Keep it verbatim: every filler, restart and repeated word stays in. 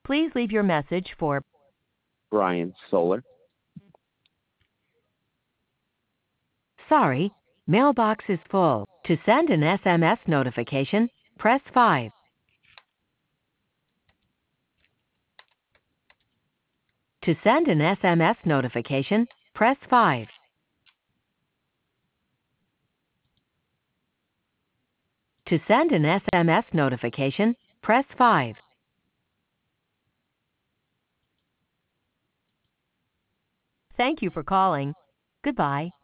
Please leave your message for Brian Solar. Sorry, mailbox is full. To send an S M S notification, press five. To send an S M S notification, press five. To send an S M S notification, press five. Thank you for calling. Goodbye.